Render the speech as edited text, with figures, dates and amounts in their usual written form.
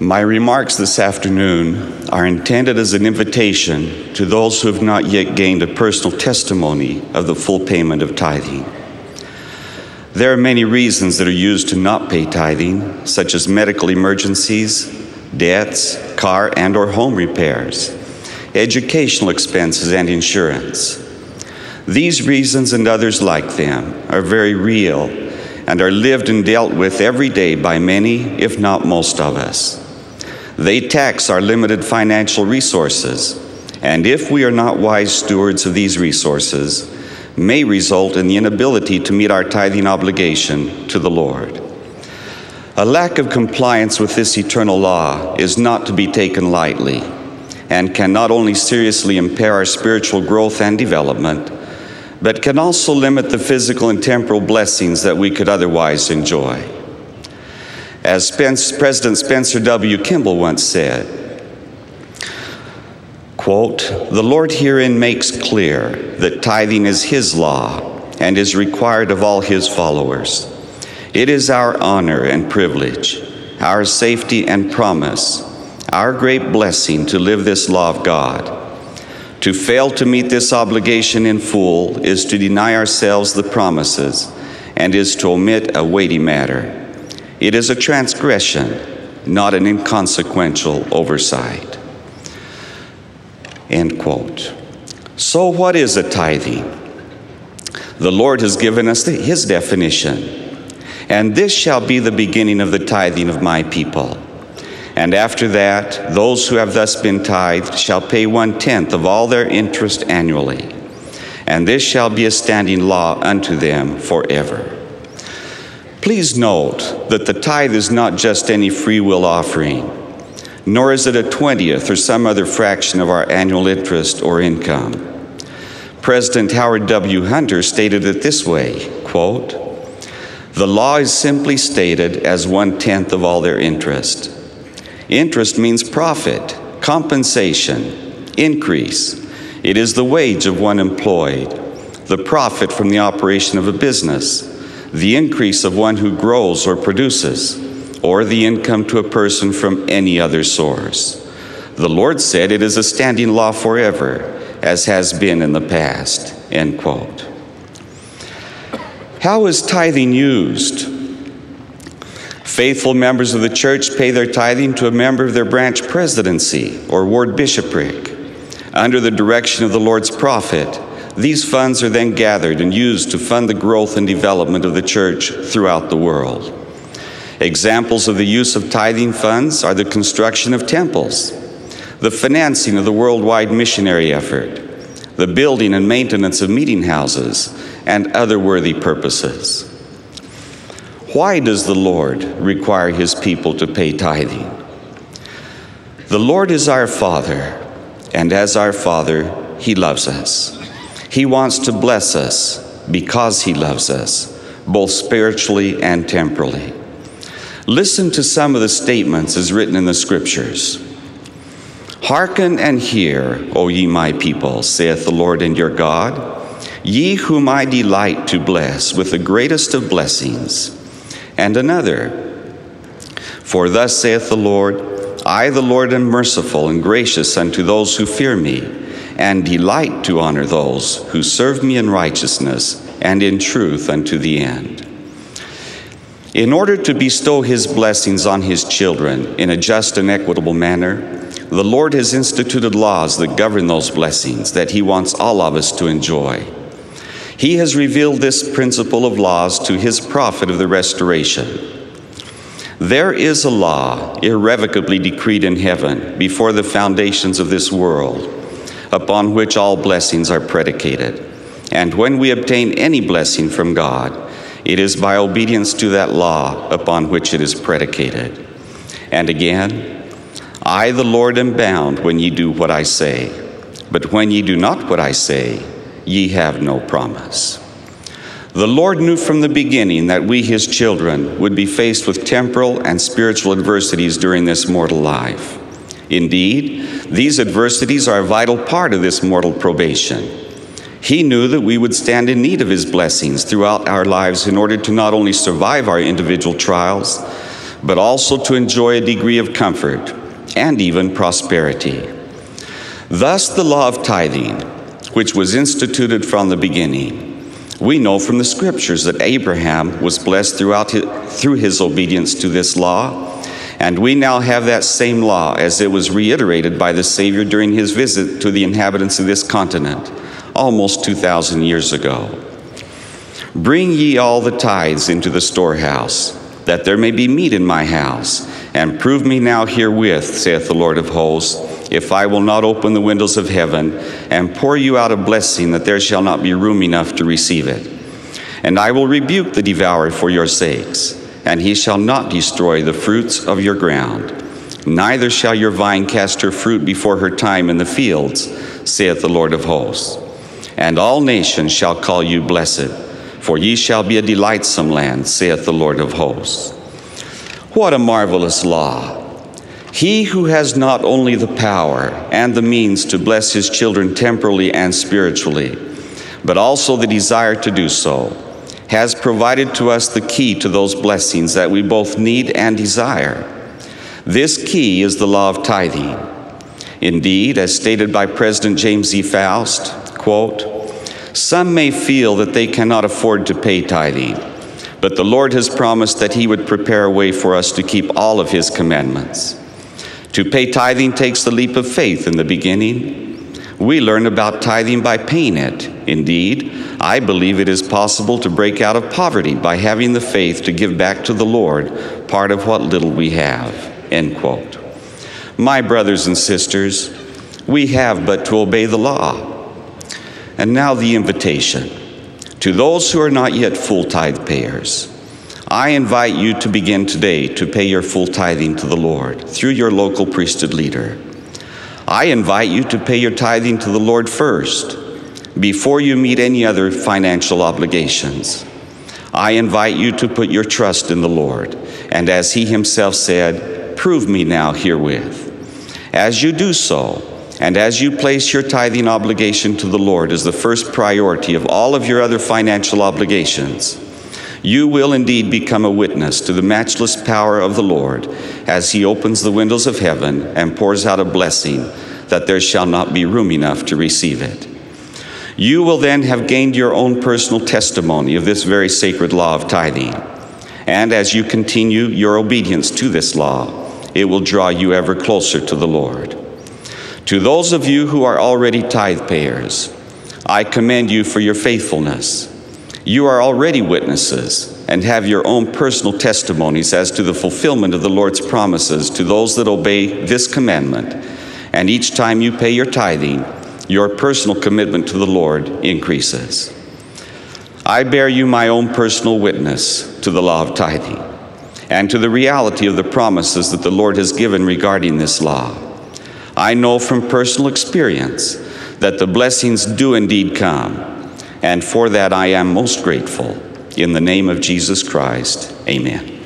My remarks this afternoon are intended as an invitation to those who have not yet gained a personal testimony of the full payment of tithing. There are many reasons that are used to not pay tithing, such as medical emergencies, debts, car and or home repairs, educational expenses, and insurance. These reasons and others like them are very real and are lived and dealt with every day by many, if not most of us. They tax our limited financial resources, and if we are not wise stewards of these resources, may result in the inability to meet our tithing obligation to the Lord. A lack of compliance with this eternal law is not to be taken lightly and can not only seriously impair our spiritual growth and development, but can also limit the physical and temporal blessings that we could otherwise enjoy. As President Spencer W. Kimball once said, quote, "The Lord herein makes clear that tithing is His law and is required of all His followers. It is our honor and privilege, our safety and promise, our great blessing to live this law of God. To fail to meet this obligation in full is to deny ourselves the promises and is to omit a weighty matter. It is a transgression, not an inconsequential oversight." End quote. So what is a tithing? The Lord has given us His definition. "And this shall be the beginning of the tithing of my people. And after that, those who have thus been tithed shall pay 1/10 of all their interest annually. And this shall be a standing law unto them forever." Please note that the tithe is not just any free will offering, nor is it a 20th or some other fraction of our annual interest or income. President Howard W. Hunter stated it this way, quote, "The law is simply stated as 1/10 of all their interest. Interest means profit, compensation, increase. It is the wage of one employed, the profit from the operation of a business, the increase of one who grows or produces, or the income to a person from any other source. The Lord said it is a standing law forever, as has been in the past." End quote. How is tithing used? Faithful members of the church pay their tithing to a member of their branch presidency or ward bishopric. Under the direction of the Lord's prophet, these funds are then gathered and used to fund the growth and development of the church throughout the world. Examples of the use of tithing funds are the construction of temples, the financing of the worldwide missionary effort, the building and maintenance of meeting houses, and other worthy purposes. Why does the Lord require His people to pay tithing? The Lord is our Father, and as our Father, He loves us. He wants to bless us because He loves us, both spiritually and temporally. Listen to some of the statements as written in the Scriptures. "Hearken and hear, O ye my people, saith the Lord and your God, ye whom I delight to bless with the greatest of blessings." And another, "For thus saith the Lord, I the Lord am merciful and gracious unto those who fear me, and delight to honor those who serve me in righteousness and in truth unto the end." In order to bestow His blessings on His children in a just and equitable manner, the Lord has instituted laws that govern those blessings that He wants all of us to enjoy. He has revealed this principle of laws to His prophet of the restoration. There is a law irrevocably decreed in heaven before the foundations of this world, upon which all blessings are predicated. And when we obtain any blessing from God, it is by obedience to that law upon which it is predicated. And again, "I the Lord am bound when ye do what I say, but when ye do not what I say, ye have no promise." The Lord knew from the beginning that we, His children, would be faced with temporal and spiritual adversities during this mortal life. Indeed, these adversities are a vital part of this mortal probation. He knew that we would stand in need of His blessings throughout our lives in order to not only survive our individual trials, but also to enjoy a degree of comfort and even prosperity. Thus the law of tithing, which was instituted from the beginning, we know from the Scriptures that Abraham was blessed through his obedience to this law, and we now have that same law as it was reiterated by the Savior during his visit to the inhabitants of this continent almost 2,000 years ago. Bring ye all the tithes into the storehouse, that there may be meat in my house, and prove me now herewith, saith the Lord of hosts, if I will not open the windows of heaven and pour you out a blessing, that there shall not be room enough to receive it. And I will rebuke the devourer for your sakes, and he shall not destroy the fruits of your ground. Neither shall your vine cast her fruit before her time in the fields, saith the Lord of hosts. And all nations shall call you blessed, for ye shall be a delightsome land, saith the Lord of hosts. What a marvelous law! He who has not only the power and the means to bless his children temporally and spiritually, but also the desire to do so, has provided to us the key to those blessings that we both need and desire. This key is the law of tithing. Indeed, as stated by President James E. Faust, quote, "Some may feel that they cannot afford to pay tithing, but the Lord has promised that he would prepare a way for us to keep all of his commandments. To pay tithing takes the leap of faith in the beginning. We learn about tithing by paying it. Indeed, I believe it is possible to break out of poverty by having the faith to give back to the Lord part of what little we have," end quote. My brothers and sisters, we have but to obey the law. And now the invitation. To those who are not yet full tithe payers, I invite you to begin today to pay your full tithing to the Lord through your local priesthood leader. I invite you to pay your tithing to the Lord first, before you meet any other financial obligations. I invite you to put your trust in the Lord, and as he himself said, "Prove me now herewith." As you do so, and as you place your tithing obligation to the Lord as the first priority of all of your other financial obligations, you will indeed become a witness to the matchless power of the Lord as he opens the windows of heaven and pours out a blessing that there shall not be room enough to receive it. You will then have gained your own personal testimony of this very sacred law of tithing. And as you continue your obedience to this law, it will draw you ever closer to the Lord. To those of you who are already tithe payers, I commend you for your faithfulness. You are already witnesses and have your own personal testimonies as to the fulfillment of the Lord's promises to those that obey this commandment. And each time you pay your tithing, your personal commitment to the Lord increases. I bear you my own personal witness to the law of tithing and to the reality of the promises that the Lord has given regarding this law. I know from personal experience that the blessings do indeed come, and for that I am most grateful. In the name of Jesus Christ, amen.